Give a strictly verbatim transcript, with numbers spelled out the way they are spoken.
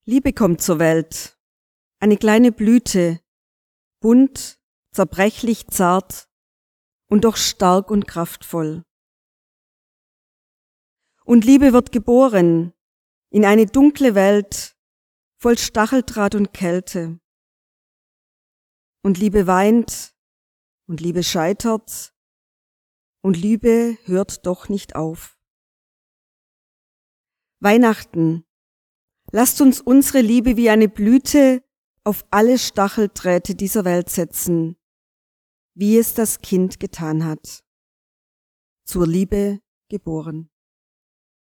Liebe kommt zur Welt, eine kleine Blüte, bunt, zerbrechlich, zart und doch stark und kraftvoll. Und Liebe wird geboren in eine dunkle Welt voll Stacheldraht und Kälte. Und Liebe weint und Liebe scheitert und Liebe hört doch nicht auf. Weihnachten, lasst uns unsere Liebe wie eine Blüte auf alle Stacheldrähte dieser Welt setzen, wie es das Kind getan hat. Zur Liebe geboren.